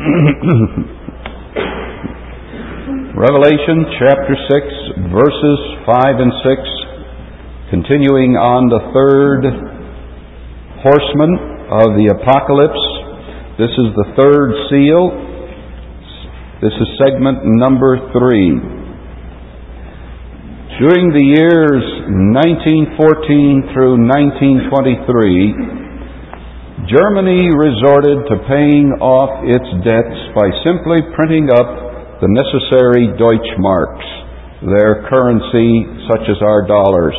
Revelation chapter 6, verses 5 and 6, continuing on the third horseman of the apocalypse. This is the third seal. This is segment number 3. During the years 1914 through 1923, Germany resorted to paying off its debts by simply printing up the necessary Deutschmarks, their currency such as our dollars.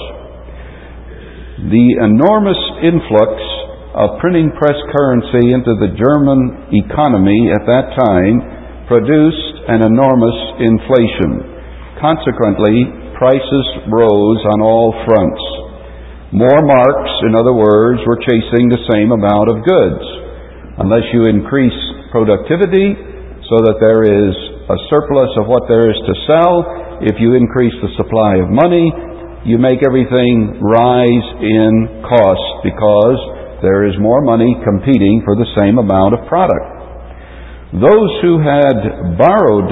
The enormous influx of printing press currency into the German economy at that time produced an enormous inflation. Consequently, prices rose on all fronts. More marks, in other words, were chasing the same amount of goods. Unless you increase productivity so that there is a surplus of what there is to sell, if you increase the supply of money, you make everything rise in cost because there is more money competing for the same amount of product. Those who had borrowed,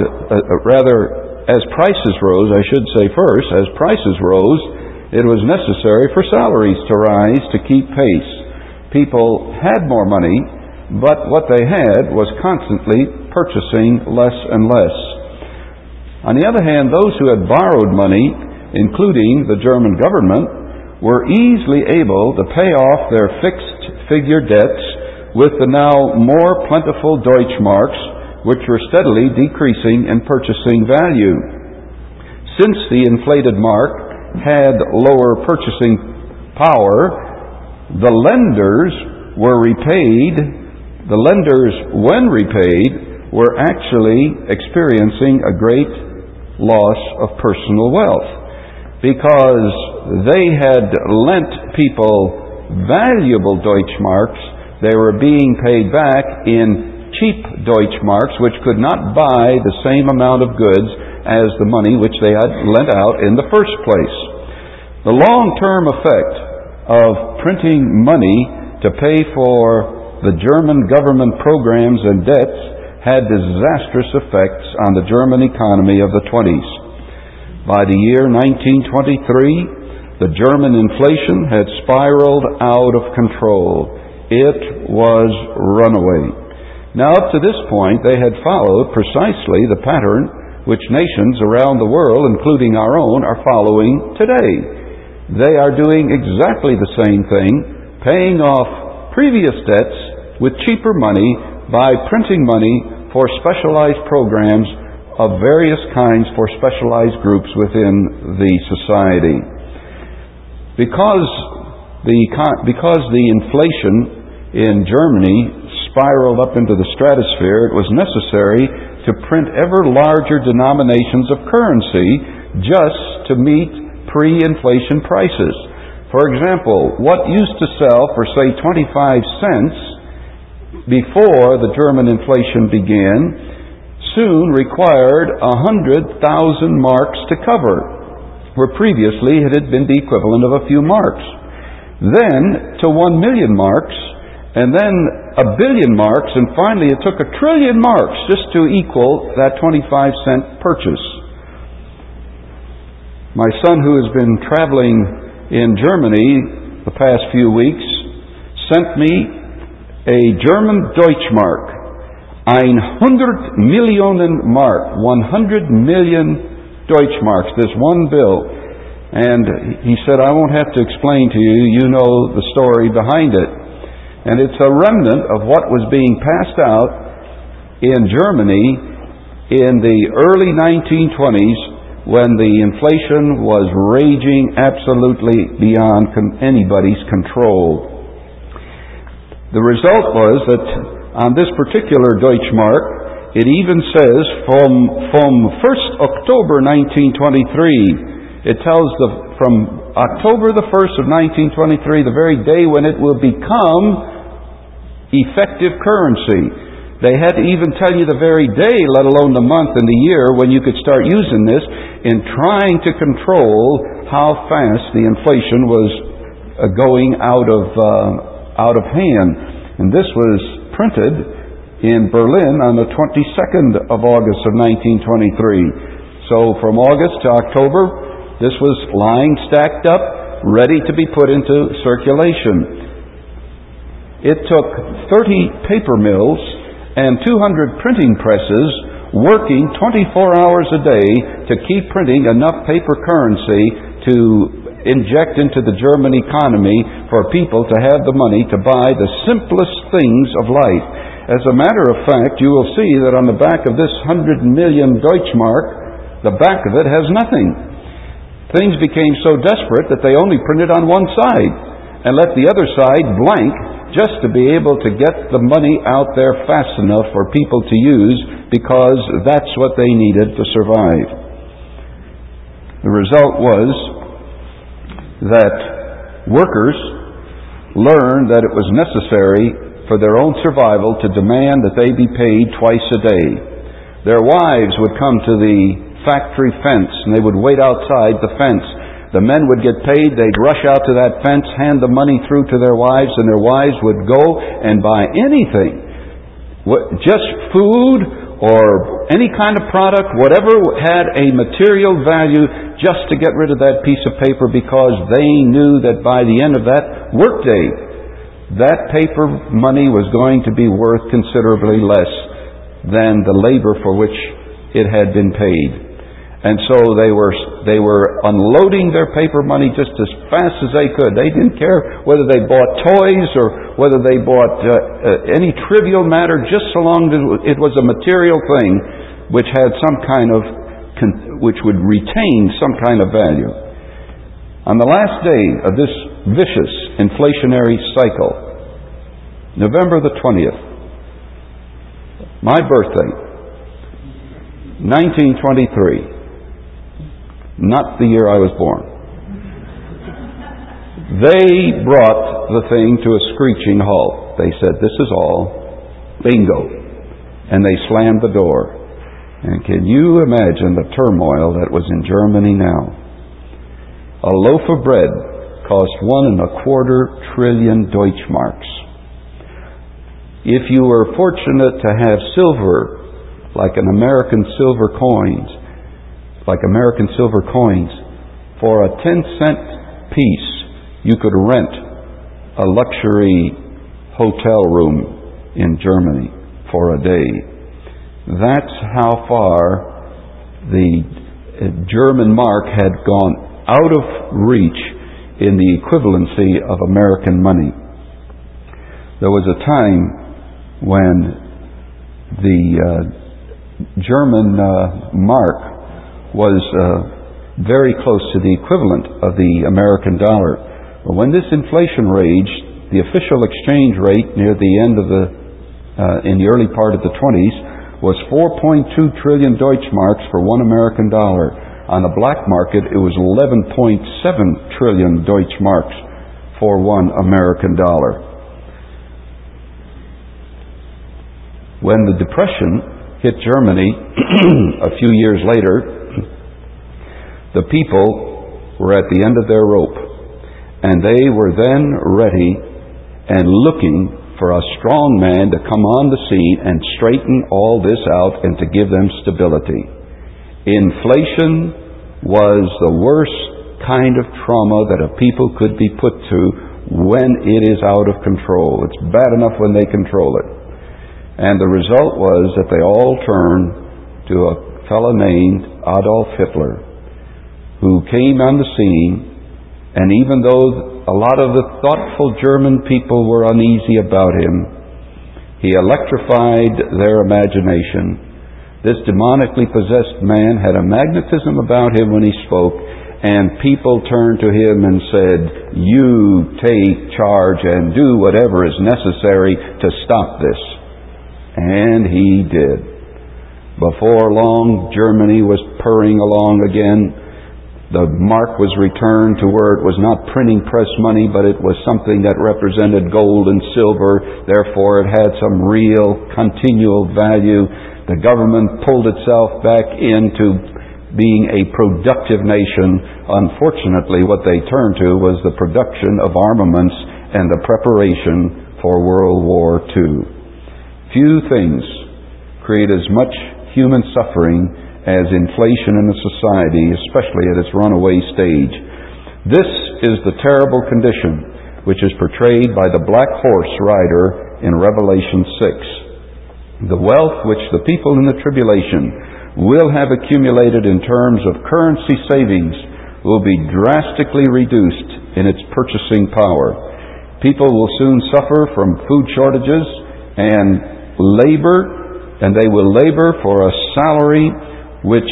as prices rose, I should say first, as prices rose, it was necessary for salaries to rise to keep pace. People had more money, but what they had was constantly purchasing less and less. On the other hand, those who had borrowed money, including the German government, were easily able to pay off their fixed-figure debts with the now more plentiful Deutschmarks, which were steadily decreasing in purchasing value. Since the inflated mark had lower purchasing power, the lenders were repaid. The lenders, when repaid, were actually experiencing a great loss of personal wealth because they had lent people valuable Deutschmarks. They were being paid back in cheap Deutschmarks, which could not buy the same amount of goods as the money which they had lent out in the first place. The long-term effect of printing money to pay for the German government programs and debts had disastrous effects on the German economy of the 20s. By the year 1923, the German inflation had spiraled out of control. It was runaway. Now, up to this point, they had followed precisely the pattern which nations around the world, including our own, are following today. They are doing exactly the same thing, paying off previous debts with cheaper money by printing money for specialized programs of various kinds for specialized groups within the society. Because the inflation in Germany spiraled up into the stratosphere, it was necessary to print ever larger denominations of currency just to meet pre-inflation prices. For example, what used to sell for, say, 25 cents before the German inflation began soon required 100,000 marks to cover, where previously it had been the equivalent of a few marks. Then to 1 million marks, and then 1 billion marks, and finally it took 1 trillion marks just to equal that 25-cent purchase. My son, who has been traveling in Germany the past few weeks, sent me a German Deutschmark, 100 Millionen Mark, 100 million Deutschmarks, this one bill. And he said, I won't have to explain to you, you know the story behind it. And it's a remnant of what was being passed out in Germany in the early 1920s when the inflation was raging absolutely beyond anybody's control. The result was that on this particular Deutschmark, it even says from 1st October 1923, it tells from October the 1st of 1923, the very day when it will become effective currency. They had to even tell you the very day, let alone the month and the year, when you could start using this in trying to control how fast the inflation was going out of hand. And this was printed in Berlin on the 22nd of August of 1923. So from August to October, this was lying stacked up, ready to be put into circulation. It took 30 paper mills and 200 printing presses working 24 hours a day to keep printing enough paper currency to inject into the German economy for people to have the money to buy the simplest things of life. As a matter of fact, you will see that on the back of this 100 million Deutschmark, the back of it has nothing. Things became so desperate that they only printed on one side and left the other side blank, just to be able to get the money out there fast enough for people to use, because that's what they needed to survive. The result was that workers learned that it was necessary for their own survival to demand that they be paid twice a day. Their wives would come to the factory fence and they would wait outside the fence. The men would get paid, they'd rush out to that fence, hand the money through to their wives, and their wives would go and buy anything. Just food or any kind of product, whatever had a material value, just to get rid of that piece of paper, because they knew that by the end of that workday, that paper money was going to be worth considerably less than the labor for which it had been paid. And so they were unloading their paper money just as fast as they could. They didn't care whether they bought toys or whether they bought any trivial matter, just so long as it was a material thing which had some kind of, which would retain some kind of value. On the last day of this vicious inflationary cycle, November the 20th, my birthday, 1923, not the year I was born. They brought the thing to a screeching halt. They said, "This is all. Bingo." And they slammed the door. And can you imagine the turmoil that was in Germany now? A loaf of bread cost 1.25 trillion Deutschmarks. If you were fortunate to have silver, like American silver coins, for a 10-cent piece, you could rent a luxury hotel room in Germany for a day. That's how far the German mark had gone out of reach in the equivalency of American money. There was a time when the German mark was very close to the equivalent of the American dollar. But when this inflation raged, the official exchange rate near the end of in the early part of the 20s was 4.2 trillion Deutschmarks for one American dollar. On the black market, it was 11.7 trillion Deutschmarks for one American dollar. When the Depression hit Germany a few years later, the people were at the end of their rope, and they were then ready and looking for a strong man to come on the scene and straighten all this out and to give them stability. Inflation was the worst kind of trauma that a people could be put to when it is out of control. It's bad enough when they control it. And the result was that they all turned to a fellow named Adolf Hitler, who came on the scene, and even though a lot of the thoughtful German people were uneasy about him, he electrified their imagination. This demonically possessed man had a magnetism about him when he spoke, and people turned to him and said, "You take charge and do whatever is necessary to stop this." And he did. Before long, Germany was purring along again. The mark was returned to where it was not printing press money, but it was something that represented gold and silver. Therefore, it had some real continual value. The government pulled itself back into being a productive nation. Unfortunately, what they turned to was the production of armaments and the preparation for World War II. Few things create as much human suffering as inflation in a society, especially at its runaway stage. This is the terrible condition which is portrayed by the black horse rider in Revelation 6. The wealth which the people in the tribulation will have accumulated in terms of currency savings will be drastically reduced in its purchasing power. People will soon suffer from food shortages and labor, and they will labor for a salary which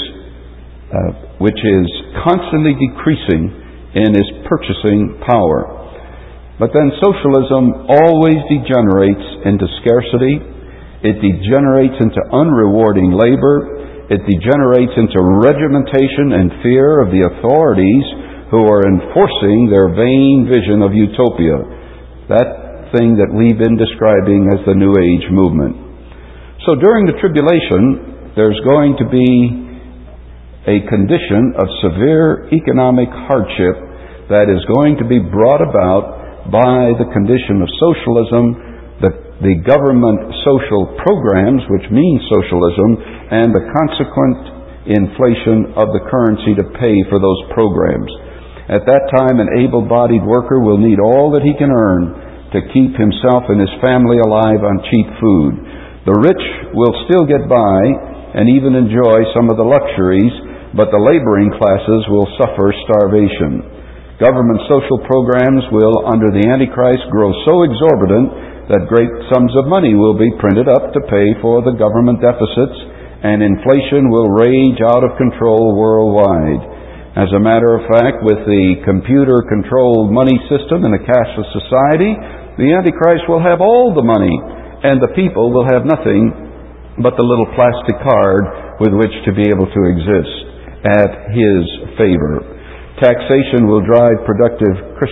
is constantly decreasing in its purchasing power. But then socialism always degenerates into scarcity. It degenerates into unrewarding labor. It degenerates into regimentation and fear of the authorities who are enforcing their vain vision of utopia. That thing that we've been describing as the New Age movement. So during the tribulation, there's going to be a condition of severe economic hardship that is going to be brought about by the condition of socialism, the government social programs, which mean socialism, and the consequent inflation of the currency to pay for those programs. At that time, an able-bodied worker will need all that he can earn to keep himself and his family alive on cheap food. The rich will still get by and even enjoy some of the luxuries, but the laboring classes will suffer starvation. Government social programs will, under the Antichrist, grow so exorbitant that great sums of money will be printed up to pay for the government deficits, and inflation will rage out of control worldwide. As a matter of fact, with the computer-controlled money system in a cashless society, the Antichrist will have all the money, and the people will have nothing but the little plastic card with which to be able to exist at his favor. Taxation will drive productive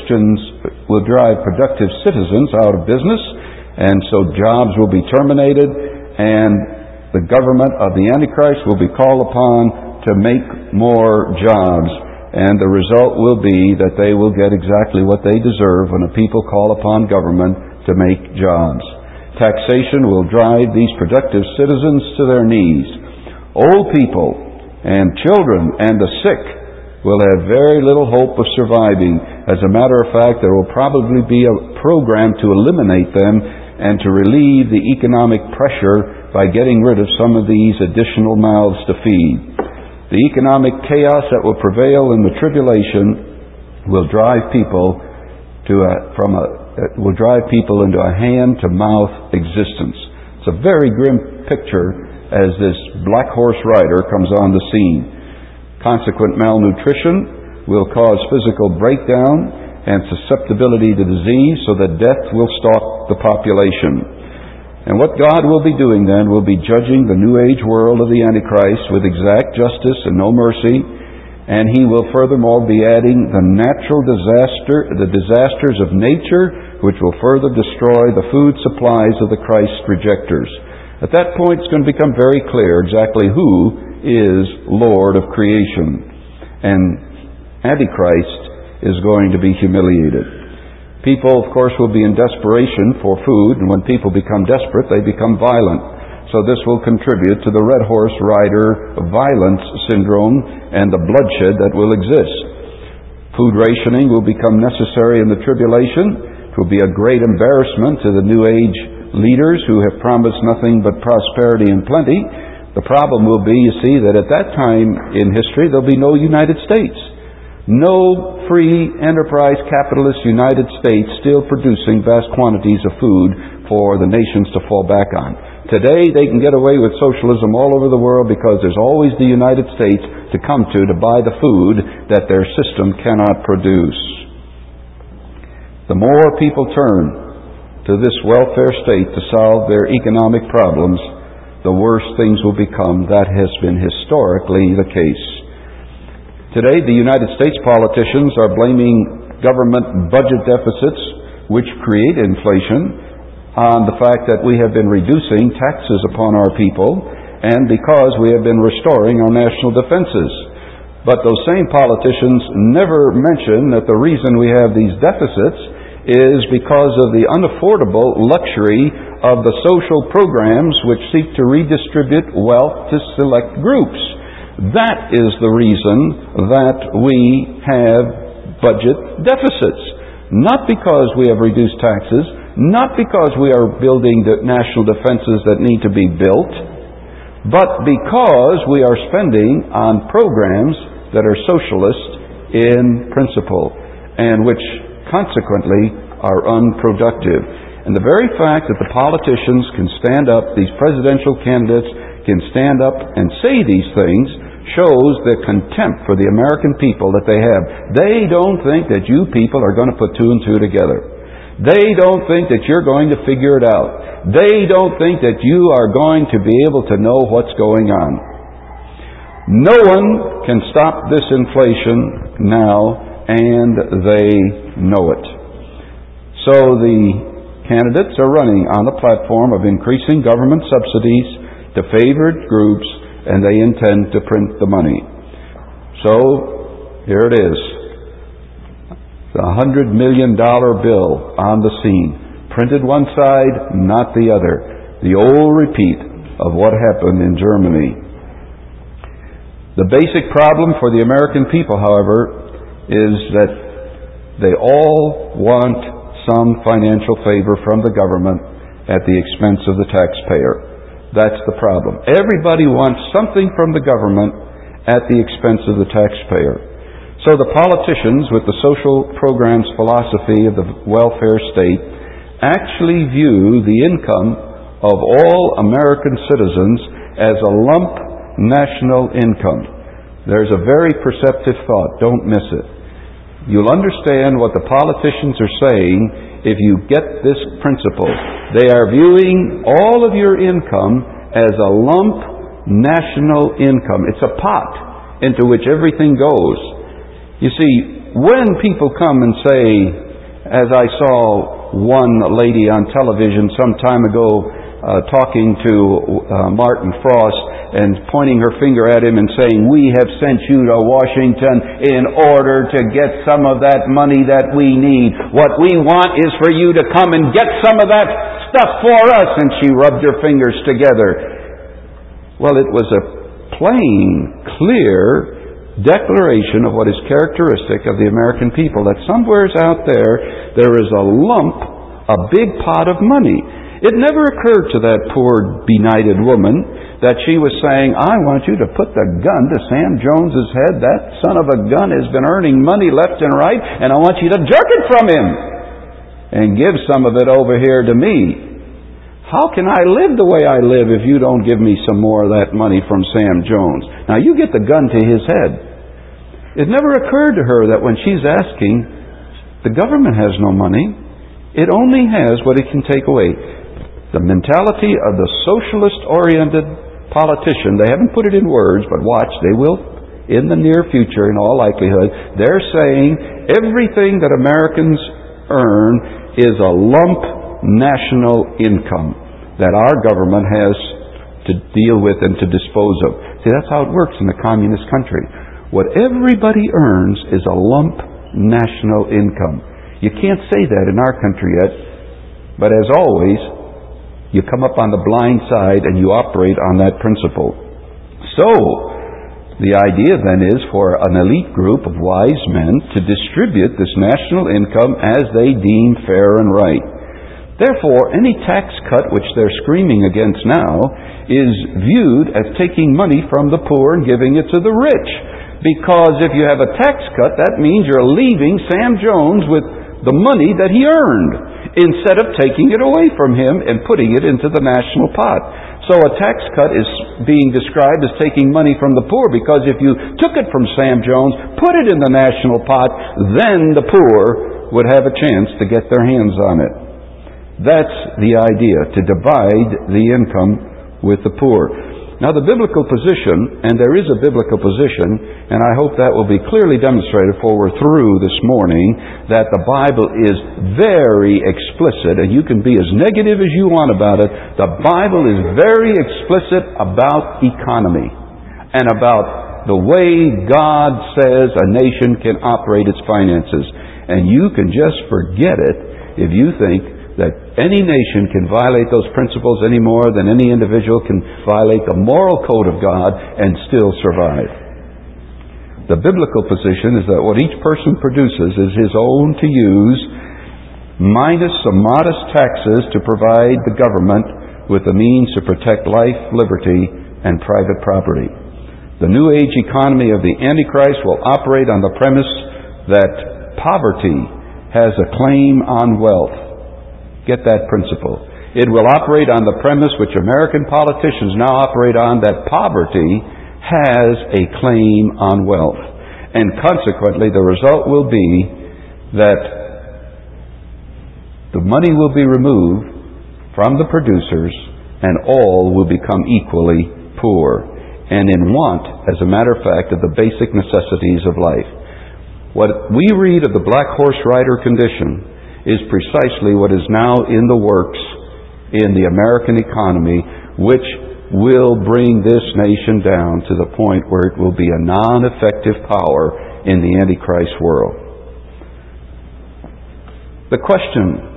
citizens out of business, and so jobs will be terminated, and the government of the Antichrist will be called upon to make more jobs, and the result will be that they will get exactly what they deserve when the people call upon government to make jobs. Taxation will drive these productive citizens to their knees. Old people and children and the sick will have very little hope of surviving. As a matter of fact, there will probably be a program to eliminate them and to relieve the economic pressure by getting rid of some of these additional mouths to feed. The economic chaos that will prevail in the tribulation will drive people into a hand-to-mouth existence. It's a very grim picture as this black horse rider comes on the scene. Consequent malnutrition will cause physical breakdown and susceptibility to disease, so that death will stalk the population. And what God will be doing then will be judging the New Age world of the Antichrist with exact justice and no mercy, and He will furthermore be adding the disasters of nature, which will further destroy the food supplies of the Christ rejectors. At that point, it's going to become very clear exactly who is Lord of creation. And Antichrist is going to be humiliated. People, of course, will be in desperation for food, and when people become desperate, they become violent. So this will contribute to the red horse rider violence syndrome and the bloodshed that will exist. Food rationing will become necessary in the tribulation. It will be a great embarrassment to the New Age leaders who have promised nothing but prosperity and plenty. The problem will be, you see, that at that time in history, there'll be no United States. No free enterprise capitalist United States still producing vast quantities of food for the nations to fall back on. Today they can get away with socialism all over the world because there's always the United States to come to buy the food that their system cannot produce. The more people turn to this welfare state to solve their economic problems, the worse things will become. That has been historically the case. Today, the United States politicians are blaming government budget deficits, which create inflation, on the fact that we have been reducing taxes upon our people, and because we have been restoring our national defenses. But those same politicians never mention that the reason we have these deficits is because of the unaffordable luxury of the social programs which seek to redistribute wealth to select groups. That is the reason that we have budget deficits. Not because we have reduced taxes, not because we are building the national defenses that need to be built, but because we are spending on programs that are socialist in principle and which consequently are unproductive. And the very fact that the politicians can stand up, these presidential candidates can stand up and say these things, shows the contempt for the American people that they have. They don't think that you people are going to put two and two together. They don't think that you're going to figure it out. They don't think that you are going to be able to know what's going on. No one can stop this inflation now, and they know it. So the candidates are running on the platform of increasing government subsidies to favored groups, and they intend to print the money. So here it is. The $100 million bill on the scene. Printed one side, not the other. The old repeat of what happened in Germany. The basic problem for the American people, however, is that they all want some financial favor from the government at the expense of the taxpayer. That's the problem. Everybody wants something from the government at the expense of the taxpayer. So the politicians, with the social programs philosophy of the welfare state, actually view the income of all American citizens as a lump national income. There's a very perceptive thought. Don't miss it. You'll understand what the politicians are saying if you get this principle. They are viewing all of your income as a lump national income. It's a pot into which everything goes. You see, when people come and say, as I saw one lady on television some time ago talking to Martin Frost and pointing her finger at him and saying, "We have sent you to Washington in order to get some of that money that we need. What we want is for you to come and get some of that stuff for us." And she rubbed her fingers together. Well, it was a plain, clear declaration of what is characteristic of the American people, that somewheres out there is a lump, a big pot of money. It never occurred to that poor benighted woman that she was saying, "I want you to put the gun to Sam Jones's head. That son of a gun has been earning money left and right, and I want you to jerk it from him and give some of it over here to me. How can I live the way I live if you don't give me some more of that money from Sam Jones?" Now you get the gun to his head. It never occurred to her that when she's asking, the government has no money. It only has what it can take away. The mentality of the socialist-oriented politician, they haven't put it in words, but watch, they will in the near future in all likelihood. They're saying everything that Americans earn is a lump national income that our government has to deal with and to dispose of. See, that's how it works in the communist country. What everybody earns is a lump national income. You can't say that in our country yet, but as always, you come up on the blind side and you operate on that principle. So, the idea then is for an elite group of wise men to distribute this national income as they deem fair and right. Therefore, any tax cut which they're screaming against now is viewed as taking money from the poor and giving it to the rich. Because if you have a tax cut, that means you're leaving Sam Jones with the money that he earned, instead of taking it away from him and putting it into the national pot. So a tax cut is being described as taking money from the poor, because if you took it from Sam Jones, put it in the national pot, then the poor would have a chance to get their hands on it. That's the idea, to divide the income with the poor. Now the biblical position, and there is a biblical position, and I hope that will be clearly demonstrated for we're through this morning, that the Bible is very explicit, and you can be as negative as you want about it. The Bible is very explicit about economy and about the way God says a nation can operate its finances. And you can just forget it if you think that any nation can violate those principles any more than any individual can violate the moral code of God and still survive. The biblical position is that what each person produces is his own to use, minus some modest taxes to provide the government with the means to protect life, liberty, and private property. The New Age economy of the Antichrist will operate on the premise that poverty has a claim on wealth. Get that principle. It will operate on the premise which American politicians now operate on, that poverty has a claim on wealth. And consequently, the result will be that the money will be removed from the producers and all will become equally poor and in want, as a matter of fact, of the basic necessities of life. What we read of the black horse rider condition is precisely what is now in the works in the American economy, which will bring this nation down to the point where it will be a non-effective power in the Antichrist world. The question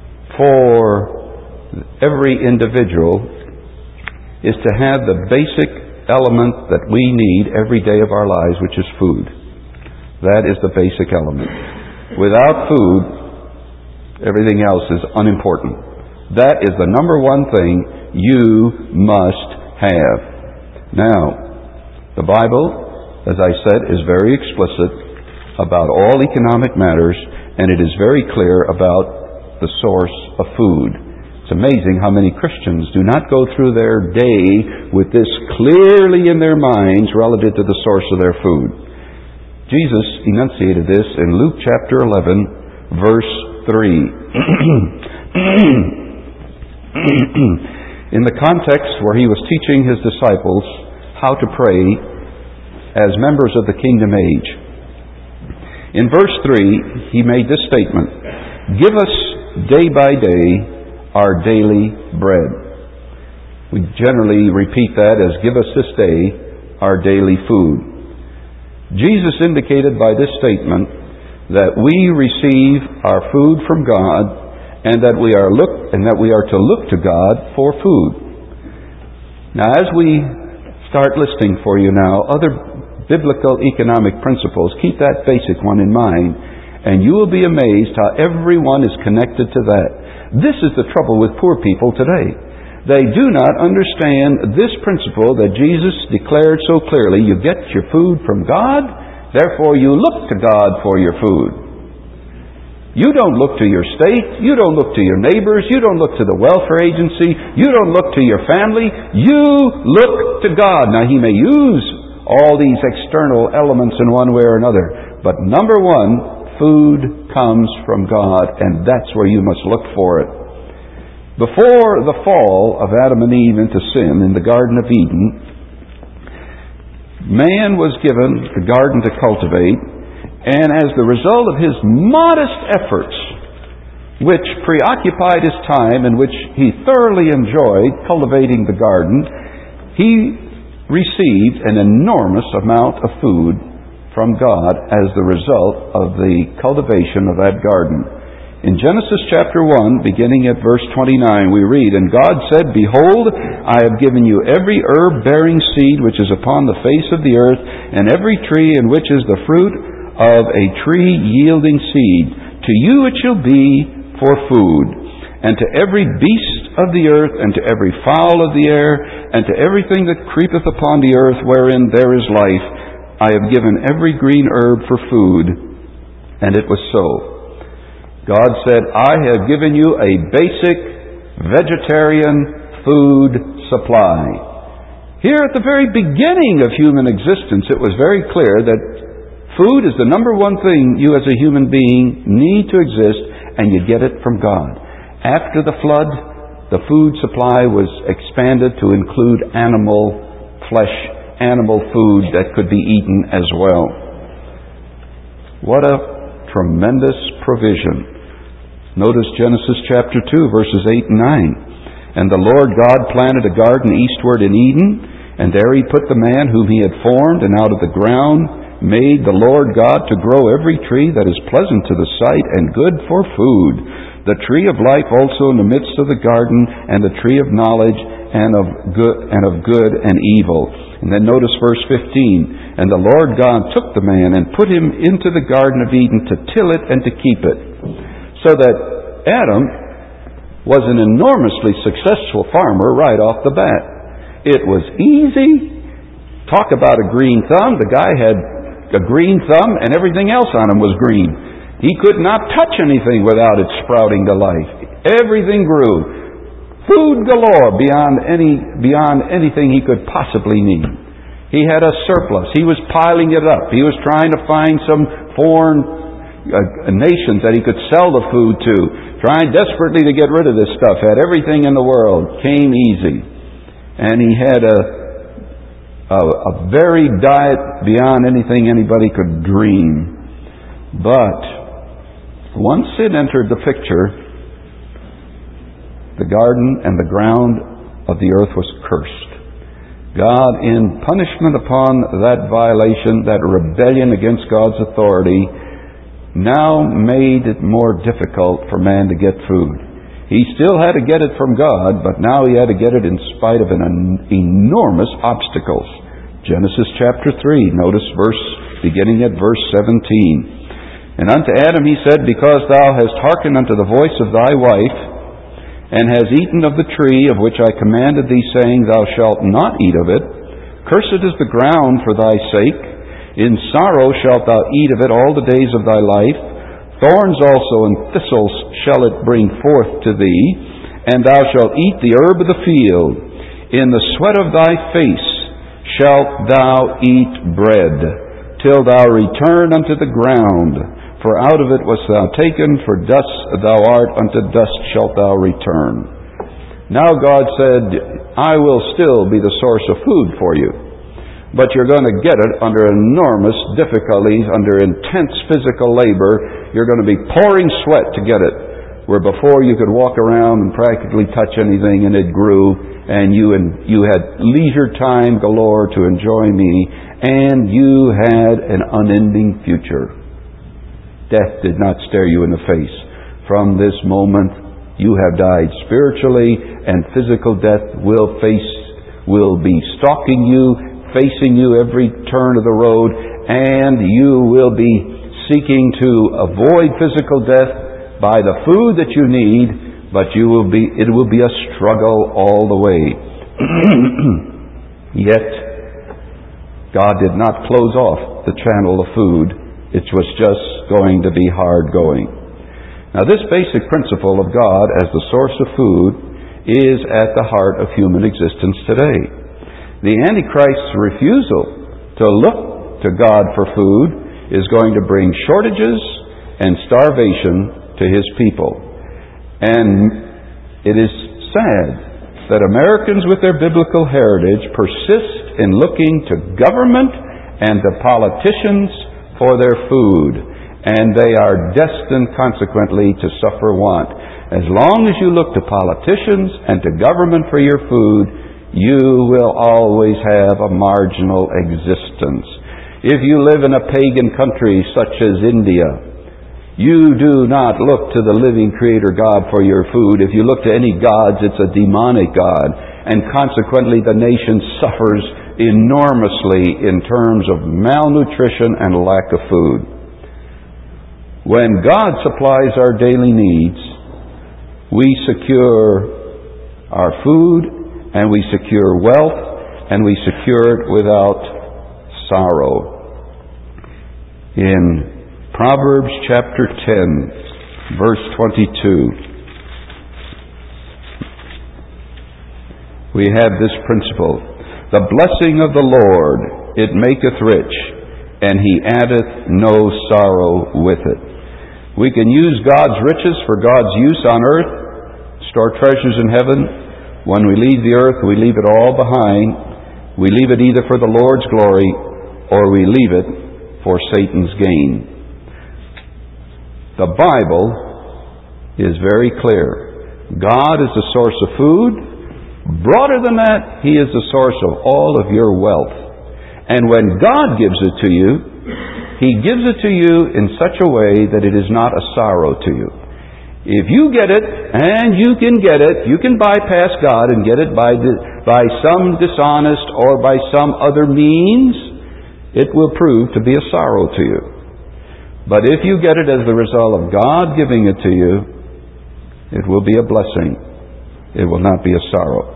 for every individual is to have the basic element that we need every day of our lives, which is food. That is the basic element. Without food, everything else is unimportant. That is the number one thing you must have. Now, the Bible, as I said, is very explicit about all economic matters, and it is very clear about the source of food. It's amazing how many Christians do not go through their day with this clearly in their minds relative to the source of their food. Jesus enunciated this in Luke chapter 11, verse 3. In the context where he was teaching his disciples how to pray as members of the kingdom age. In verse 3, he made this statement, "Give us day by day our daily bread." We generally repeat that as, "Give us this day our daily food." Jesus indicated by this statement that we receive our food from God, and that we are to look to God for food. Now, as we start listing for you now other biblical economic principles, keep that basic one in mind, and you will be amazed how everyone is connected to that. This is the trouble with poor people today. They do not understand this principle that Jesus declared so clearly. You get your food from God, therefore you look to God for your food. You don't look to your state, you don't look to your neighbors, you don't look to the welfare agency, you don't look to your family, you look to God. Now, He may use all these external elements in one way or another, but number one, food comes from God, and that's where you must look for it. Before the fall of Adam and Eve into sin in the Garden of Eden, man was given the garden to cultivate, and as the result of his modest efforts, which preoccupied his time and which he thoroughly enjoyed cultivating the garden, he received an enormous amount of food from God as the result of the cultivation of that garden. In Genesis chapter 1, beginning at verse 29, we read, "And God said, Behold, I have given you every herb-bearing seed which is upon the face of the earth, and every tree in which is the fruit of a tree yielding seed. To you it shall be for food. And to every beast of the earth, and to every fowl of the air, and to everything that creepeth upon the earth wherein there is life, I have given every green herb for food." And it was so. God said, "I have given you a basic vegetarian food supply." Here at the very beginning of human existence, it was very clear that food is the number one thing you as a human being need to exist, and you get it from God. After the flood, the food supply was expanded to include animal flesh, animal food that could be eaten as well. What a tremendous provision. Notice Genesis chapter 2, verses 8 and 9. "And the Lord God planted a garden eastward in Eden, and there He put the man whom He had formed, and out of the ground made the Lord God to grow every tree that is pleasant to the sight and good for food, the tree of life also in the midst of the garden, and the tree of knowledge and of good and evil. And then notice verse 15. And the Lord God took the man and put him into the Garden of Eden to till it and to keep it. So that Adam was an enormously successful farmer right off the bat. It was easy. Talk about a green thumb. The guy had a green thumb and everything else on him was green. He could not touch anything without it sprouting to life. Everything grew. Food galore beyond anything he could possibly need. He had a surplus. He was piling it up. He was trying to find some foreign nations that he could sell the food to, trying desperately to get rid of this stuff. Had everything in the world. Came easy. And he had a varied diet beyond anything anybody could dream. But once sin entered the picture, the garden and the ground of the earth was cursed. God, in punishment upon that violation, that rebellion against God's authority, now made it more difficult for man to get food. He still had to get it from God, but now he had to get it in spite of enormous obstacles. Genesis chapter 3, notice beginning at verse 17. And unto Adam he said, Because thou hast hearkened unto the voice of thy wife, and has eaten of the tree of which I commanded thee, saying, Thou shalt not eat of it. Cursed is the ground for thy sake. In sorrow shalt thou eat of it all the days of thy life. Thorns also and thistles shall it bring forth to thee, and thou shalt eat the herb of the field. In the sweat of thy face shalt thou eat bread, till thou return unto the ground. For out of it wast thou taken, for dust thou art, unto dust shalt thou return. Now God said, I will still be the source of food for you, but you're going to get it under enormous difficulties, under intense physical labor. You're going to be pouring sweat to get it, where before you could walk around and practically touch anything and it grew, and you had leisure time galore to enjoy me, and you had an unending future. Death did not stare you in the face. From this moment, you have died spiritually, and physical death will be stalking you, facing you every turn of the road, and you will be seeking to avoid physical death by the food that you need, but it will be a struggle all the way. Yet, God did not close off the channel of food. It was just going to be hard going. Now, this basic principle of God as the source of food is at the heart of human existence today. The Antichrist's refusal to look to God for food is going to bring shortages and starvation to his people. And it is sad that Americans with their biblical heritage persist in looking to government and to politicians for their food, and they are destined consequently to suffer want. As long as you look to politicians and to government for your food, you will always have a marginal existence. If you live in a pagan country such as India, you do not look to the living Creator God for your food. If you look to any gods, it's a demonic god, and consequently the nation suffers enormously in terms of malnutrition and lack of food. When God supplies our daily needs, we secure our food, and we secure wealth, and we secure it without sorrow. In Proverbs chapter 10, verse 22, we have this principle. The blessing of the Lord, it maketh rich, and he addeth no sorrow with it. We can use God's riches for God's use on earth, store treasures in heaven. When we leave the earth, we leave it all behind. We leave it either for the Lord's glory, or we leave it for Satan's gain. The Bible is very clear. God is the source of food. Broader than that, he is the source of all of your wealth. And when God gives it to you, he gives it to you in such a way that it is not a sorrow to you. If you get it, and you can get it, you can bypass God and get it by some dishonest or by some other means, it will prove to be a sorrow to you. But if you get it as the result of God giving it to you, it will be a blessing. It will not be a sorrow.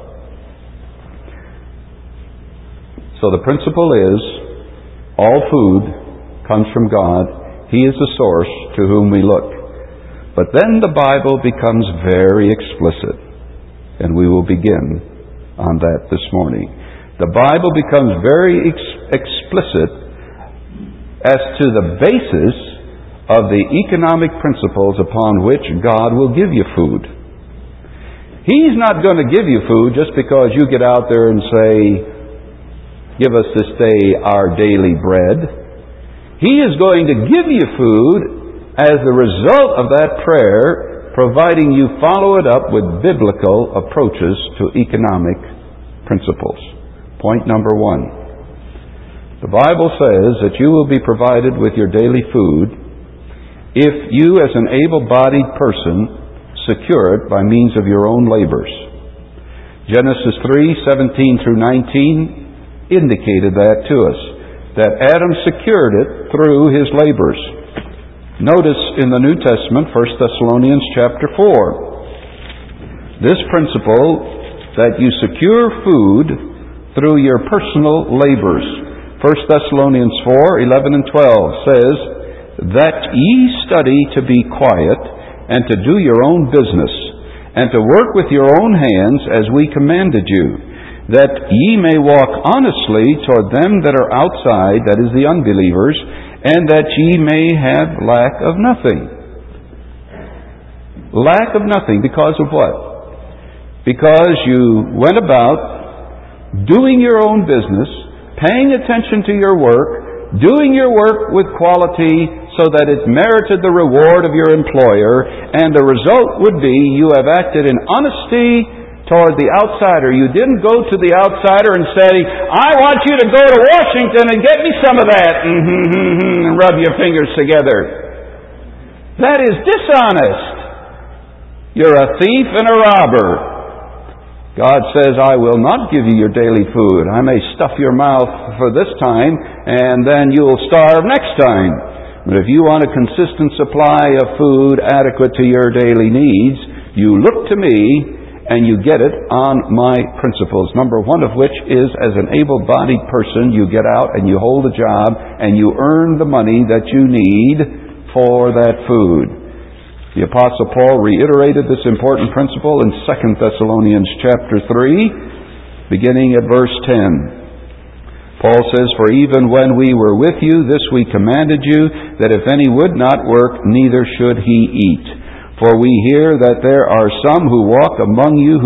So the principle is, all food comes from God. He is the source to whom we look. But then the Bible becomes very explicit, and we will begin on that this morning. The Bible becomes very explicit as to the basis of the economic principles upon which God will give you food. He's not going to give you food just because you get out there and say, "Give us this day our daily bread." He is going to give you food as the result of that prayer, providing you follow it up with biblical approaches to economic principles. Point number 1. The Bible says that you will be provided with your daily food if you, as an able-bodied person, secure it by means of your own labors. Genesis 3:17 through 19 indicated that to us, that Adam secured it through his labors. Notice in the New Testament, 1 Thessalonians chapter 4, this principle that you secure food through your personal labors. 1 Thessalonians 4:11 and 12 says, "That ye study to be quiet, and to do your own business, and to work with your own hands as we commanded you, that ye may walk honestly toward them that are outside," that is the unbelievers, "and that ye may have lack of nothing." Lack of nothing because of what? Because you went about doing your own business, paying attention to your work, doing your work with quality so that it merited the reward of your employer, and the result would be you have acted in honesty toward the outsider. You didn't go to the outsider and say, "I want you to go to Washington and get me some of that," and rub your fingers together. That is dishonest. You're a thief and a robber. God says, "I will not give you your daily food. I may stuff your mouth for this time, and then you'll starve next time. But if you want a consistent supply of food adequate to your daily needs, you look to me, and you get it on my principles." Number 1 of which is, as an able-bodied person, you get out and you hold a job and you earn the money that you need for that food. The Apostle Paul reiterated this important principle in 2 Thessalonians chapter 3, beginning at verse 10. Paul says, "For even when we were with you, this we commanded you, that if any would not work, neither should he eat. For we hear that there are some who walk among you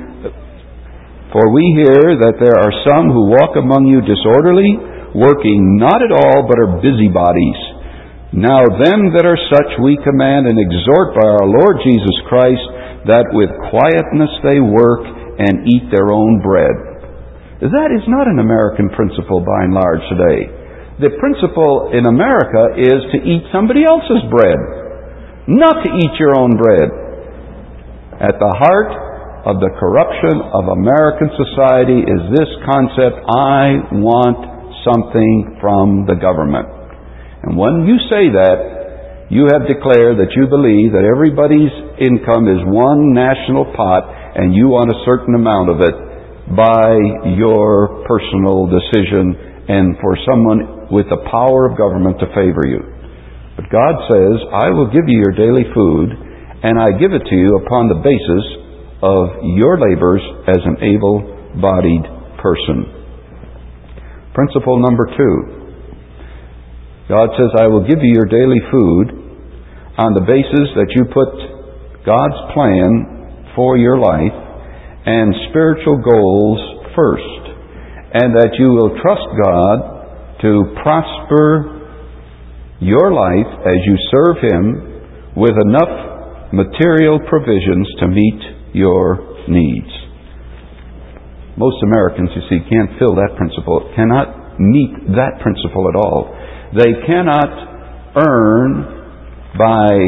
disorderly, working not at all, but are busybodies. Now them that are such we command and exhort by our Lord Jesus Christ, that with quietness they work and eat their own bread." That is not an American principle by and large today. The principle in America is to eat somebody else's bread, not to eat your own bread. At the heart of the corruption of American society is this concept: I want something from the government. And when you say that, you have declared that you believe that everybody's income is one national pot, and you want a certain amount of it by your personal decision and for someone with the power of government to favor you. But God says, "I will give you your daily food, and I give it to you upon the basis of your labors as an able-bodied person." Principle number 2. God says, "I will give you your daily food on the basis that you put God's plan for your life and spiritual goals first, and that you will trust God to prosper your life as you serve Him with enough material provisions to meet your needs." Most Americans, you see, can't fill that principle, cannot meet that principle at all. They cannot earn by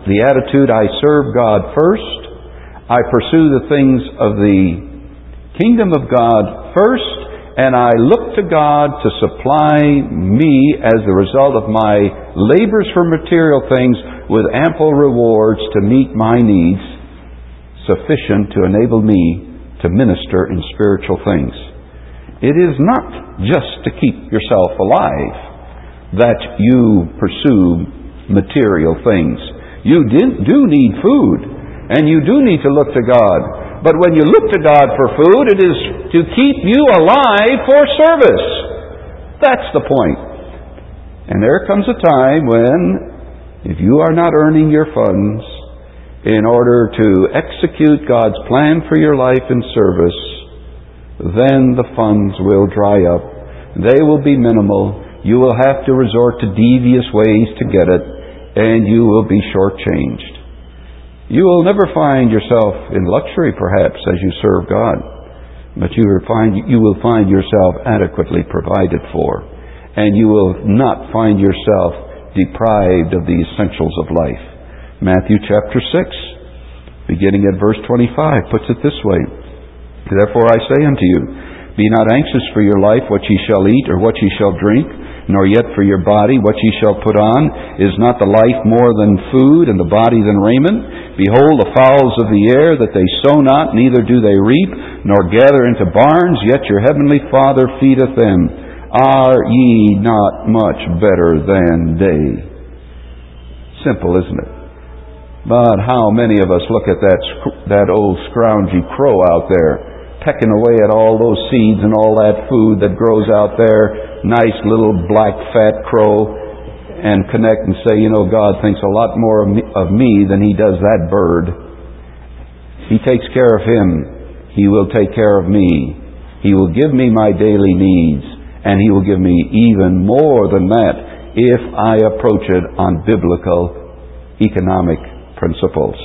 the attitude, I serve God first, I pursue the things of the kingdom of God first, and I look to God to supply me, as the result of my labors for material things, with ample rewards to meet my needs, sufficient to enable me to minister in spiritual things. It is not just to keep yourself alive that you pursue material things. You do need food, and you do need to look to God. But when you look to God for food, it is to keep you alive for service. That's the point. And there comes a time when, if you are not earning your funds in order to execute God's plan for your life in service, then the funds will dry up. They will be minimal. You will have to resort to devious ways to get it, and you will be shortchanged. You will never find yourself in luxury, perhaps, as you serve God, but you will find yourself adequately provided for, and you will not find yourself deprived of the essentials of life. Matthew chapter 6, beginning at verse 25, puts it this way: Therefore I say unto you, be not anxious for your life, what ye shall eat, or what ye shall drink, nor yet for your body, what ye shall put on. Is not the life more than food, and the body than raiment? Behold the fowls of the air, that they sow not, neither do they reap, nor gather into barns, yet your heavenly Father feedeth them. Are ye not much better than they? Simple, isn't it? But how many of us look at that old scroungy crow out there, pecking away at all those seeds and all that food that grows out there, nice little black fat crow, and connect and say, God thinks a lot more of me than He does that bird. He takes care of him. He will take care of me. He will give me my daily needs, and He will give me even more than that if I approach it on biblical economic principles.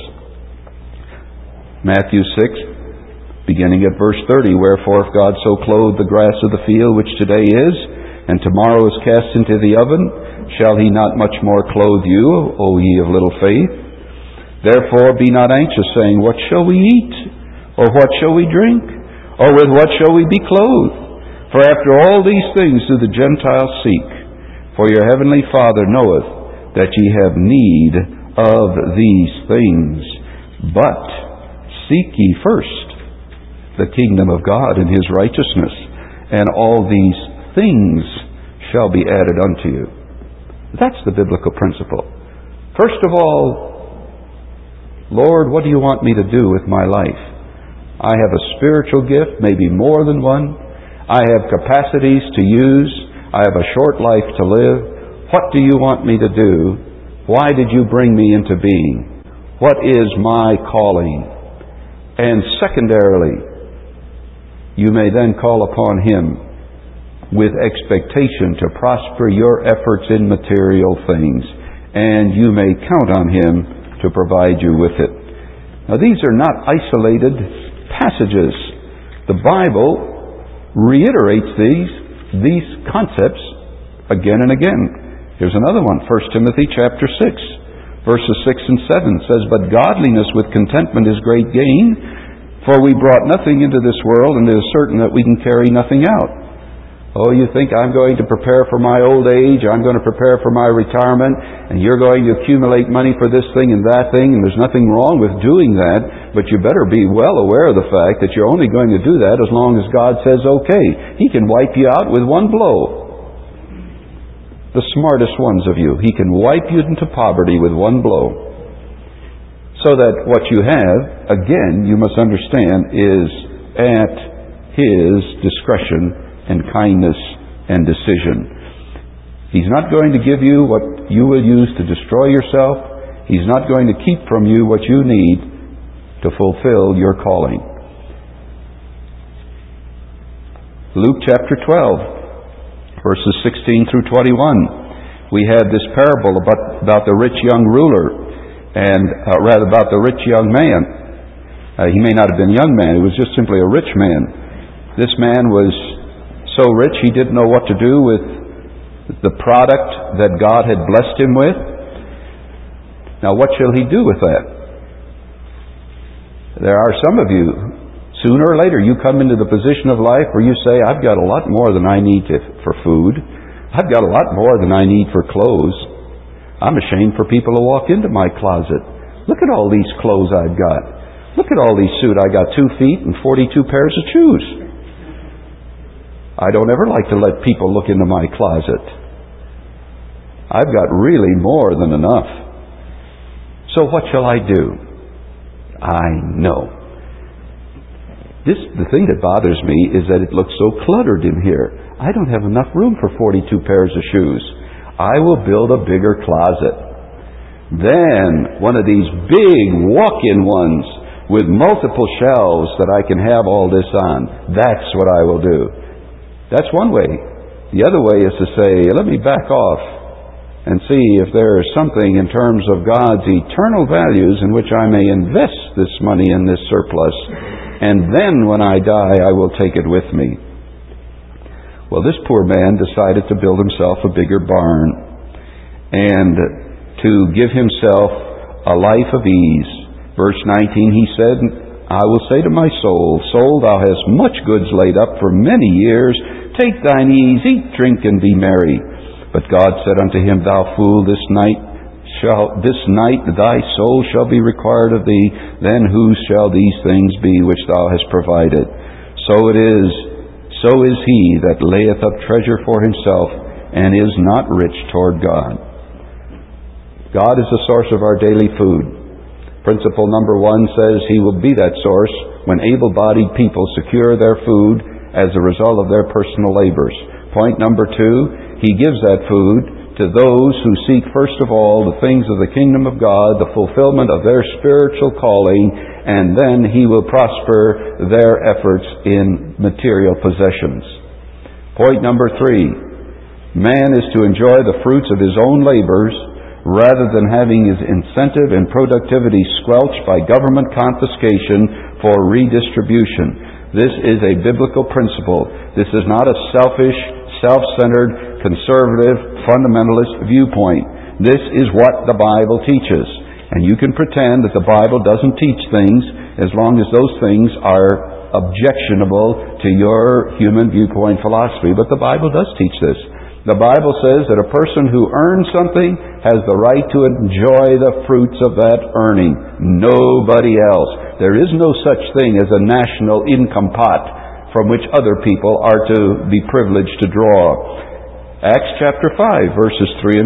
Matthew 6, beginning at verse 30, Wherefore if God so clothe the grass of the field, which today is, and tomorrow is cast into the oven, shall He not much more clothe you, O ye of little faith? Therefore be not anxious, saying, What shall we eat? Or what shall we drink? Or with what shall we be clothed? For after all these things do the Gentiles seek. For your heavenly Father knoweth that ye have need of these things. But seek ye first the kingdom of God and His righteousness, and all these things shall be added unto you. That's the biblical principle. First of all, Lord, what do you want me to do with my life? I have a spiritual gift, maybe more than one. I have capacities to use. I have a short life to live. What do you want me to do? Why did you bring me into being? What is my calling? And secondarily, you may then call upon Him with expectation to prosper your efforts in material things, and you may count on Him to provide you with it. Now, these are not isolated passages. The Bible reiterates these concepts again and again. Here's another one, 1 Timothy chapter 6, verses 6 and 7 says, But godliness with contentment is great gain, for we brought nothing into this world, and it is certain that we can carry nothing out. Oh, you think I'm going to prepare for my old age, I'm going to prepare for my retirement, and you're going to accumulate money for this thing and that thing, and there's nothing wrong with doing that, but you better be well aware of the fact that you're only going to do that as long as God says okay. He can wipe you out with one blow. The smartest ones of you, He can wipe you into poverty with one blow. So that what you have, again, you must understand, is at His discretion and kindness and decision. He's not going to give you what you will use to destroy yourself. He's not going to keep from you what you need to fulfill your calling. Luke chapter 12, verses 16 through 21. We had this parable about the rich young ruler, and rather about the rich young man. He may not have been a young man, he was just simply a rich man. This man was so rich he didn't know what to do with the product that God had blessed him with. Now what shall he do with that? There are some of you, sooner or later, you come into the position of life where you say, I've got a lot more than I need for food. I've got a lot more than I need for clothes. I'm ashamed for people to walk into my closet. Look at all these clothes I've got. Look at all these suits. I got 2 feet and 42 pairs of shoes. I don't ever like to let people look into my closet. I've got really more than enough. So what shall I do? I know. The thing that bothers me is that it looks so cluttered in here. I don't have enough room for 42 pairs of shoes. I will build a bigger closet. Then one of these big walk-in ones with multiple shelves that I can have all this on. That's what I will do. That's one way. The other way is to say, let me back off and see if there is something in terms of God's eternal values in which I may invest this money in this surplus, and then when I die I will take it with me. Well, this poor man decided to build himself a bigger barn and to give himself a life of ease. Verse 19, he said, I will say to my soul, Soul, thou hast much goods laid up for many years. Take thine ease, eat, drink, and be merry. But God said unto him, Thou fool, this night thy soul shall be required of thee. Then whose shall these things be which thou hast provided? So is he that layeth up treasure for himself, and is not rich toward God. God is the source of our daily food. Principle number 1 says He will be that source when able-bodied people secure their food as a result of their personal labors. Point number 2, He gives that food to those who seek first of all the things of the kingdom of God, the fulfillment of their spiritual calling, and then He will prosper their efforts in material possessions. Point number 3, man is to enjoy the fruits of his own labors rather than having his incentive and productivity squelched by government confiscation for redistribution. This is a biblical principle. This is not a selfish, self-centered, conservative, fundamentalist viewpoint. This is what the Bible teaches. And you can pretend that the Bible doesn't teach things as long as those things are objectionable to your human viewpoint philosophy. But the Bible does teach this. The Bible says that a person who earns something has the right to enjoy the fruits of that earning. Nobody else. There is no such thing as a national income pot from which other people are to be privileged to draw. Acts chapter 5, verses 3 and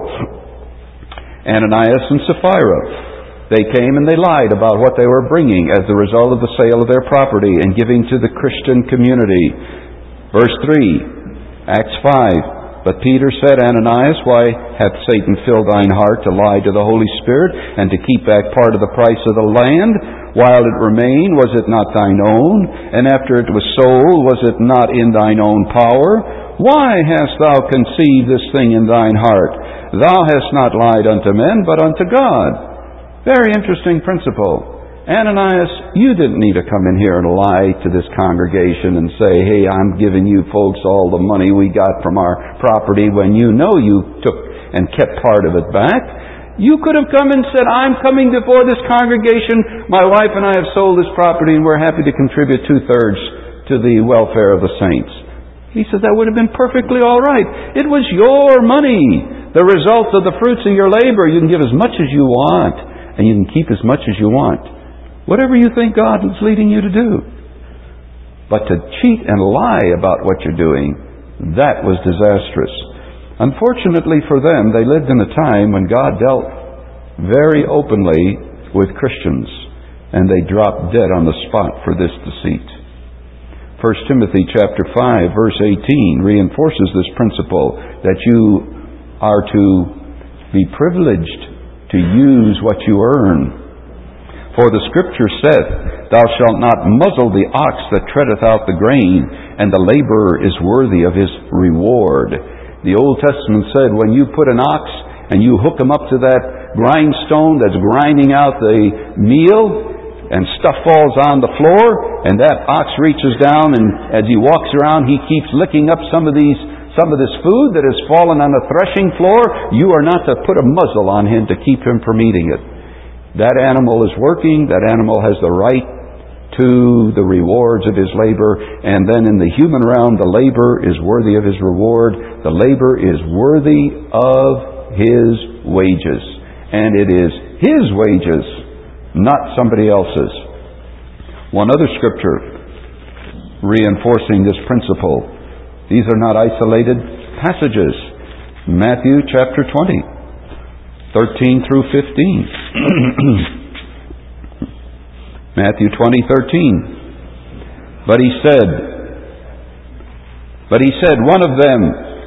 4. Ananias and Sapphira. They came and they lied about what they were bringing as the result of the sale of their property and giving to the Christian community. Verse 3, Acts 5. But Peter said, Ananias, why hath Satan filled thine heart to lie to the Holy Spirit, and to keep back part of the price of the land? While it remained, was it not thine own? And after it was sold, was it not in thine own power? Why hast thou conceived this thing in thine heart? Thou hast not lied unto men, but unto God. Very interesting principle. Ananias, you didn't need to come in here and lie to this congregation and say, hey, I'm giving you folks all the money we got from our property, when you know you took and kept part of it back. You could have come and said, I'm coming before this congregation. My wife and I have sold this property and we're happy to contribute 2/3 to the welfare of the saints. He said that would have been perfectly all right. It was your money, the result of the fruits of your labor. You can give as much as you want, and you can keep as much as you want. Whatever you think God is leading you to do. But to cheat and lie about what you're doing, that was disastrous. Unfortunately for them, they lived in a time when God dealt very openly with Christians, and they dropped dead on the spot for this deceit. 1 Timothy chapter 5, verse 18 reinforces this principle, that you are to be privileged to use what you earn. For the Scripture saith, Thou shalt not muzzle the ox that treadeth out the grain, and the laborer is worthy of his reward. The Old Testament said, when you put an ox and you hook him up to that grindstone that's grinding out the meal, and stuff falls on the floor, and that ox reaches down, and as he walks around, he keeps licking up some of some of this food that has fallen on the threshing floor, you are not to put a muzzle on him to keep him from eating it. That animal is working. That animal has the right to the rewards of his labor. And then in the human realm, the labor is worthy of his reward. The labor is worthy of his wages. And it is his wages, not somebody else's. One other scripture reinforcing this principle. These are not isolated passages. Matthew chapter 20, 13 through 15. Matthew 20:13. But he said, one of them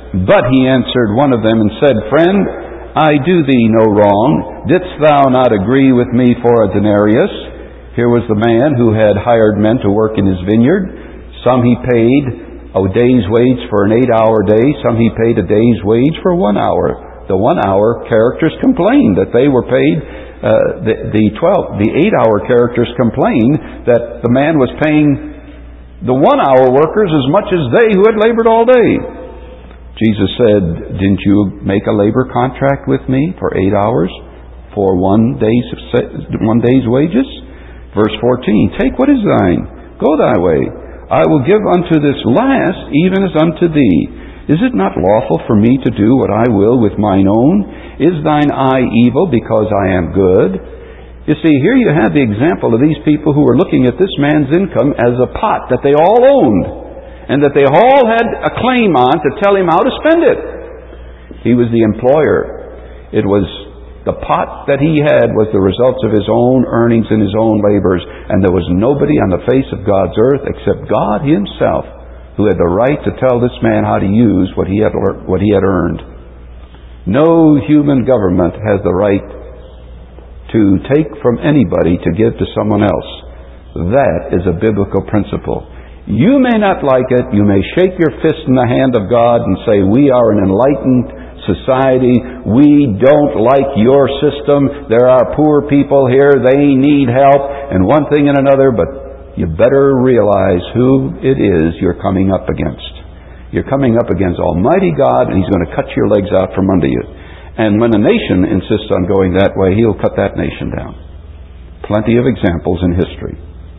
and said, Friend, I do thee no wrong. Didst thou not agree with me for a denarius? Here was the man who had hired men to work in his vineyard. Some he paid a day's wage for an 8-hour day. Some he paid a day's wage for 1 hour. The 1 hour characters complained that they were paid. The 8-hour characters complained that the man was paying the 1 hour workers as much as they who had labored all day. Jesus said, Didn't you make a labor contract with me for 8 hours for 1 day's wages? Verse 14, Take what is thine, go thy way. I will give unto this last even as unto thee. Is it not lawful for me to do what I will with mine own? Is thine eye evil because I am good? You see, here you have the example of these people who were looking at this man's income as a pot that they all owned, and that they all had a claim on to tell him how to spend it. He was the employer. It was the pot that he had was the results of his own earnings and his own labors, and there was nobody on the face of God's earth except God himself who had the right to tell this man how to use what he had earned. No human government has the right to take from anybody to give to someone else. That is a biblical principle. You may not like it. You may shake your fist in the hand of God and say, we are an enlightened society. We don't like your system. There are poor people here. They need help. And one thing and another, but you better realize who it is you're coming up against. You're coming up against Almighty God, and He's going to cut your legs out from under you. And when a nation insists on going that way, He'll cut that nation down. Plenty of examples in history.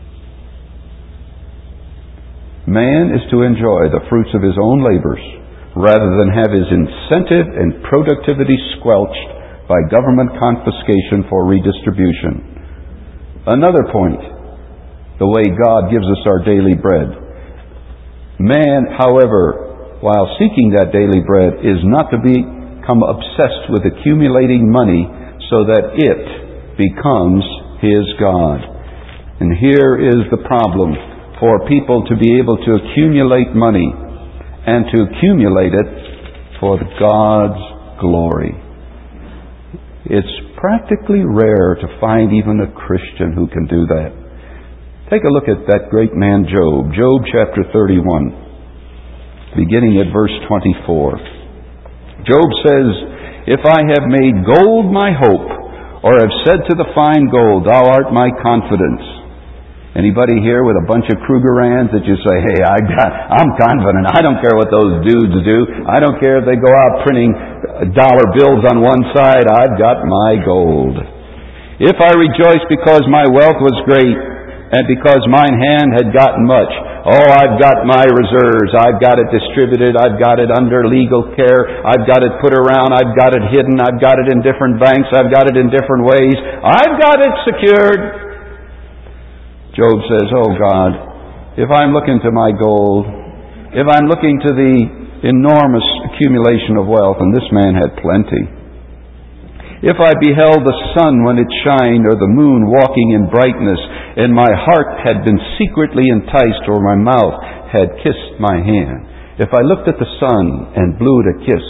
Man is to enjoy the fruits of his own labors rather than have his incentive and productivity squelched by government confiscation for redistribution. Another point, the way God gives us our daily bread. Man, however, while seeking that daily bread, is not to become obsessed with accumulating money so that it becomes his God. And here is the problem for people to be able to accumulate money and to accumulate it for God's glory. It's practically rare to find even a Christian who can do that. Take a look at that great man Job. Job chapter 31, beginning at verse 24. Job says, If I have made gold my hope, or have said to the fine gold, Thou art my confidence. Anybody here with a bunch of Krugerrands that you say, hey, I'm confident. I don't care what those dudes do. I don't care if they go out printing dollar bills on one side. I've got my gold. If I rejoice because my wealth was great and because mine hand had gotten much, I've got my reserves. I've got it distributed. I've got it under legal care. I've got it put around. I've got it hidden. I've got it in different banks. I've got it in different ways. I've got it secured. Job says, Oh God, if I'm looking to my gold, if I'm looking to the enormous accumulation of wealth, and this man had plenty, if I beheld the sun when it shined, or the moon walking in brightness, and my heart had been secretly enticed, or my mouth had kissed my hand, if I looked at the sun and blew it a kiss,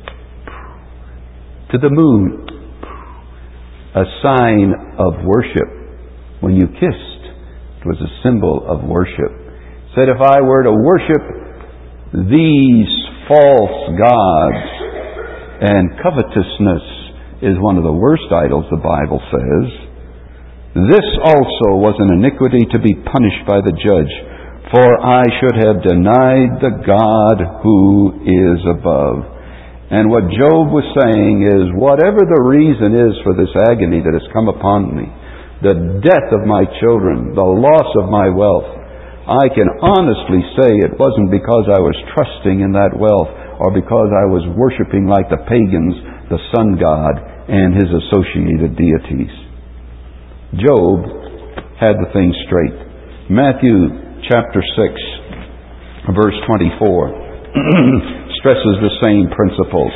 to the moon, a sign of worship, when you kissed, it was a symbol of worship. Said if I were to worship these false gods, and covetousness is one of the worst idols, the Bible says, this also was an iniquity to be punished by the judge. for I should have denied the God who is above. And what Job was saying is, whatever the reason is for this agony that has come upon me, the death of my children, the loss of my wealth, I can honestly say it wasn't because I was trusting in that wealth or because I was worshiping like the pagans, the sun god and his associated deities. Job had the thing straight. Matthew chapter 6, verse 24 stresses the same principles.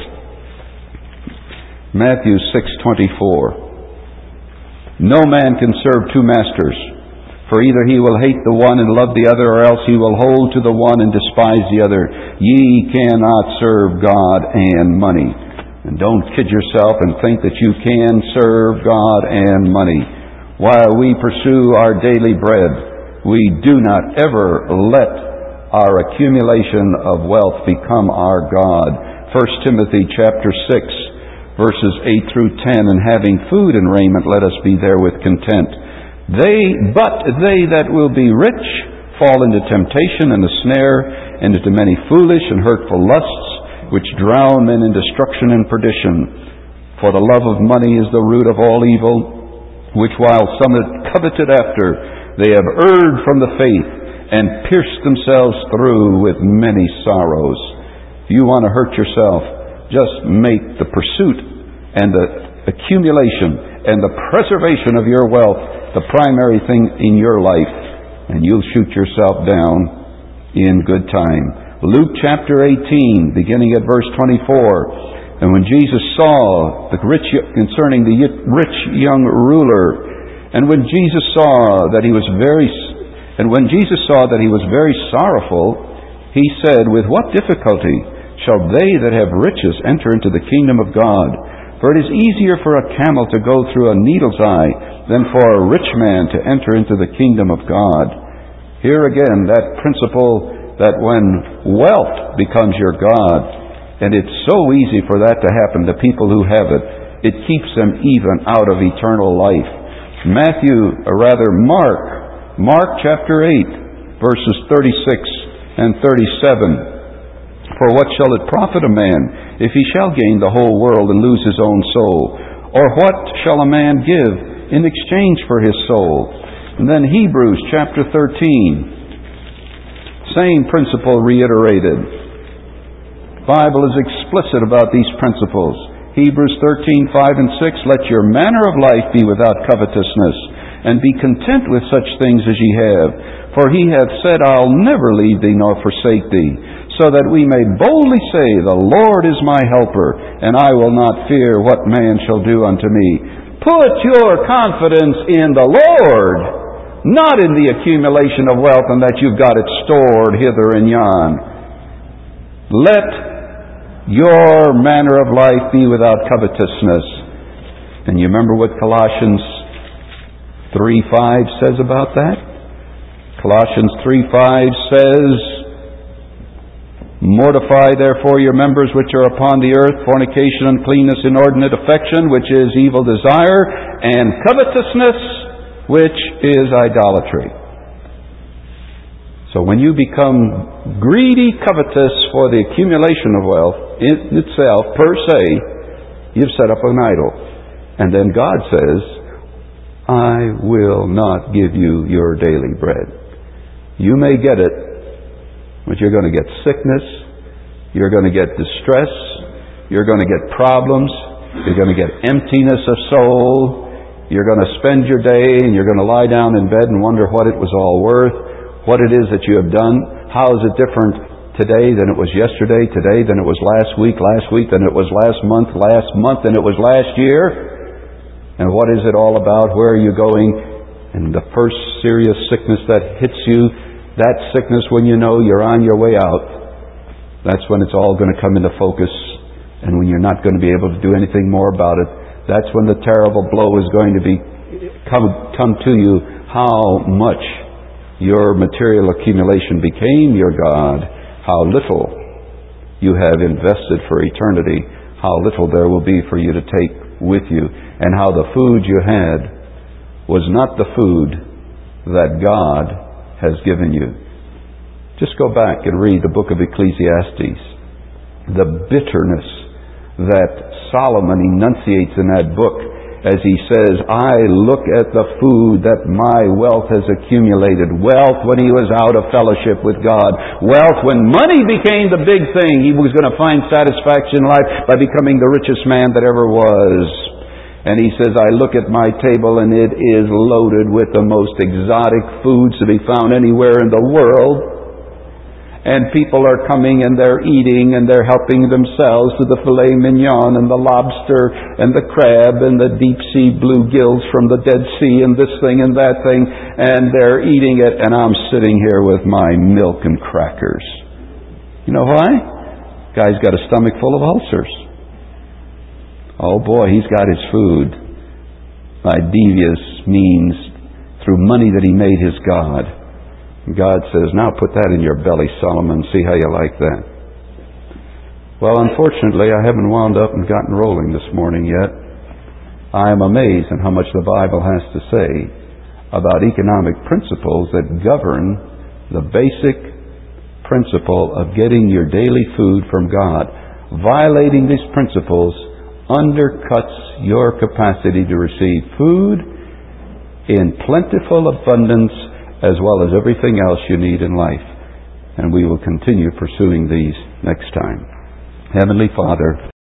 Matthew 6:24. No man can serve two masters, for either he will hate the one and love the other, or else he will hold to the one and despise the other. Ye cannot serve God and money. And don't kid yourself and think that you can serve God and money. While we pursue our daily bread, we do not ever let our accumulation of wealth become our God. 1 Timothy chapter 6, verses 8 through 10, and having food and raiment, let us be therewith content. But they that will be rich fall into temptation and a snare, and into many foolish and hurtful lusts, which drown men in destruction and perdition. For the love of money is the root of all evil, which while some have coveted after, they have erred from the faith, and pierced themselves through with many sorrows. If you want to hurt yourself, just make the pursuit and the accumulation and the preservation of your wealth the primary thing in your life, and you'll shoot yourself down in good time. Luke chapter 18, beginning at verse 24. And when Jesus saw concerning the rich young ruler, and when Jesus saw that he was very sorrowful, he said, with what difficulty shall they that have riches enter into the kingdom of God? For it is easier for a camel to go through a needle's eye than for a rich man to enter into the kingdom of God. Here again, that principle that when wealth becomes your God, and it's so easy for that to happen to people who have it, it keeps them even out of eternal life. Mark chapter 8, verses 36 and 37. For what shall it profit a man if he shall gain the whole world and lose his own soul? Or what shall a man give in exchange for his soul? And then Hebrews chapter 13. Same principle reiterated. The Bible is explicit about these principles. Hebrews 13:5 and 6. Let your manner of life be without covetousness, and be content with such things as ye have. For he hath said, I'll never leave thee nor forsake thee. So that we may boldly say, the Lord is my helper, and I will not fear what man shall do unto me. Put your confidence in the Lord, not in the accumulation of wealth and that you've got it stored hither and yon. Let your manner of life be without covetousness. And you remember what Colossians 3:5 says about that? Colossians 3:5 says, mortify therefore your members which are upon the earth, fornication, uncleanness, inordinate affection, which is evil desire, and covetousness, which is idolatry. So when you become greedy, covetous for the accumulation of wealth in itself, per se, you've set up an idol. And then God says, I will not give you your daily bread. You may get it, but you're going to get sickness, you're going to get distress, you're going to get problems, you're going to get emptiness of soul, you're going to spend your day and you're going to lie down in bed and wonder what it was all worth, what it is that you have done, how is it different today than it was yesterday, today than it was last week than it was last month than it was last year, and what is it all about, where are you going? And the first serious sickness that hits you, that sickness, when you know you're on your way out, that's when it's all going to come into focus. And when you're not going to be able to do anything more about it, that's when the terrible blow is going to come to you. How much your material accumulation became your God, how little you have invested for eternity, how little there will be for you to take with you, and how the food you had was not the food that God has given you. Just go back and read the book of Ecclesiastes. The bitterness that Solomon enunciates in that book as he says, I look at the food that my wealth has accumulated. Wealth when he was out of fellowship with God. Wealth when money became the big thing. He was going to find satisfaction in life by becoming the richest man that ever was. And he says, I look at my table and it is loaded with the most exotic foods to be found anywhere in the world. And people are coming and they're eating and they're helping themselves to the filet mignon and the lobster and the crab and the deep sea bluegills from the Dead Sea and this thing and that thing. And they're eating it and I'm sitting here with my milk and crackers. You know why? Guy's got a stomach full of ulcers. Oh boy, he's got his food by devious means through money that he made his God. God says, now put that in your belly, Solomon, see how you like that. Well, unfortunately, I haven't wound up and gotten rolling this morning yet. I am amazed at how much the Bible has to say about economic principles that govern the basic principle of getting your daily food from God. Violating these principles undercuts your capacity to receive food in plentiful abundance as well as everything else you need in life. And we will continue pursuing these next time. Heavenly Father,